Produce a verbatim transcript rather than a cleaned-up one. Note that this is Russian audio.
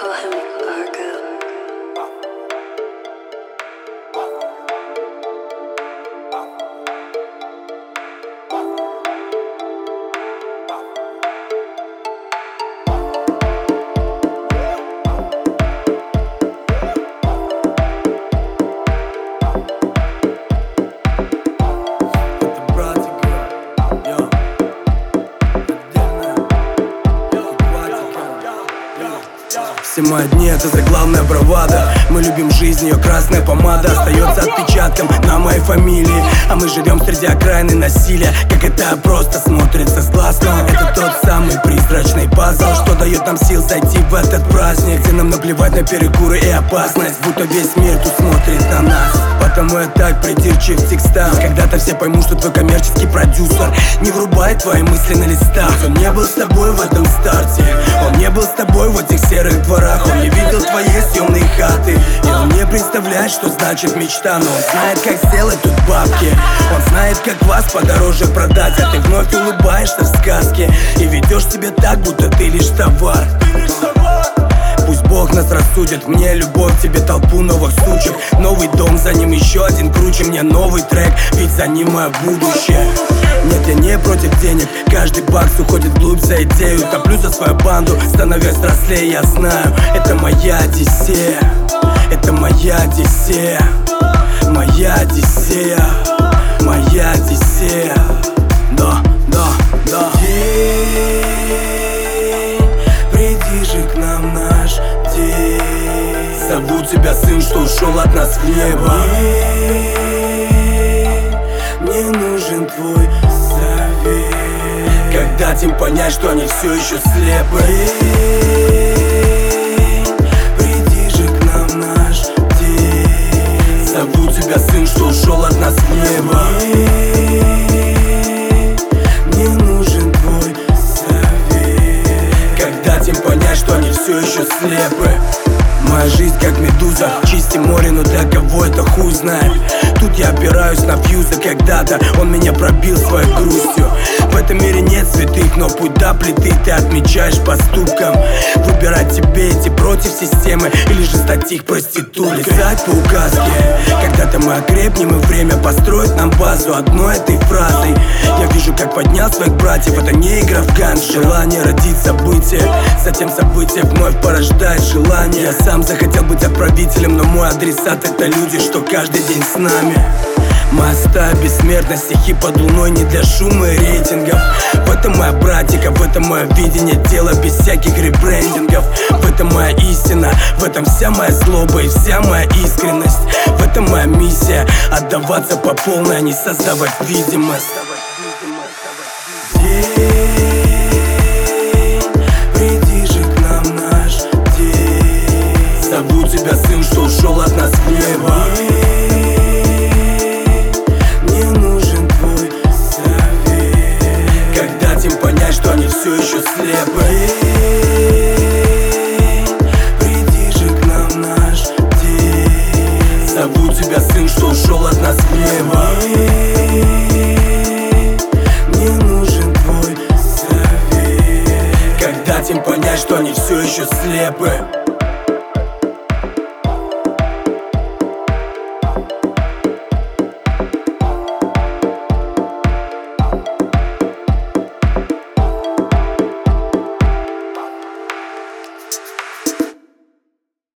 call him Argo. Все мои дни — это заглавная бравада. Мы любим жизнь, ее красная помада остается отпечатком на моей фамилии. А мы живем среди окраины насилия. Как это просто смотрится с глаз, но это тот самый призрачный пазл, что дает нам сил зайти в этот праздник, где нам наплевать на перекуры и опасность, будто весь мир тут смотрит на нас. Потому я так придирчив в текстах. Когда-то все поймут, что твой коммерческий продюсер не врубает твои мысли на листах. Он не был с тобой в этом старте, он не был с тобой в этих серых дворах, он не видел твоей съемной хаты, и он не представляет, что значит мечта. Но он знает, как сделать тут бабки, он знает, как вас подороже продать. А ты вновь улыбаешься в сказке и ведешь себя так, будто ты лишь товар. Пусть Бог нас рассудит, мне любовь, тебе толпу новых сучек. Новый дом, за ним еще один круче, мне новый трек, ведь за ним мое будущее. Нет, я не против денег, каждый бакс уходит вглубь за идею. Топлю за свою банду, становясь взрослее, я знаю, это моя Одиссея. Это моя Одиссея, моя Одиссея, моя Одиссея. Да, да, да. Приди же к нам наш день. Зову тебя, сын, что ушел от нас в небо. Мне нужен твой совет. Как дать им понять, что они все еще слепы? Приди же к нам наш день. Зову тебя, сын, что ушел от нас в небо. Мне нужен твой совет. Как дать им понять, что они все еще слепы? Моя жизнь как медуза, чисти море, но для кого это хуй знает. Тут я опираюсь на фьюза, когда-то он меня пробил своей грустью. В этом мире нет святых, но путь до плиты ты отмечаешь поступком. Выбирать тебе идти против системы или же стать их проституткой. Лизать по указке, когда-то мы окрепнем, и время построит нам базу одной этой фразой. Я вижу, как поднял своих братьев, это не игра в ганс. Желание родить событие, затем событие вновь порождает желание. Я сам захотел быть отправителем, но мой адресат — это люди, что каждый день с нами. Моста бессмертно, стихи под луной не для шума и рейтингов. В этом моя практика, в этом мое видение тела без всяких ребрендингов. В этом моя истина, в этом вся моя злоба и вся моя искренность. В этом моя миссия — отдаваться по полной, а не создавать видимость. Приди же к нам наш день. Зову тебя, сын, что ушел от нас в небо. Мне нужен твой совет. Как дать им понять, что они все еще слепы? Приди же к нам наш день. Зову тебя, сын, что ушел от нас в небо. Мне нужен твой совет. Как дать им понять, что они все еще слепы?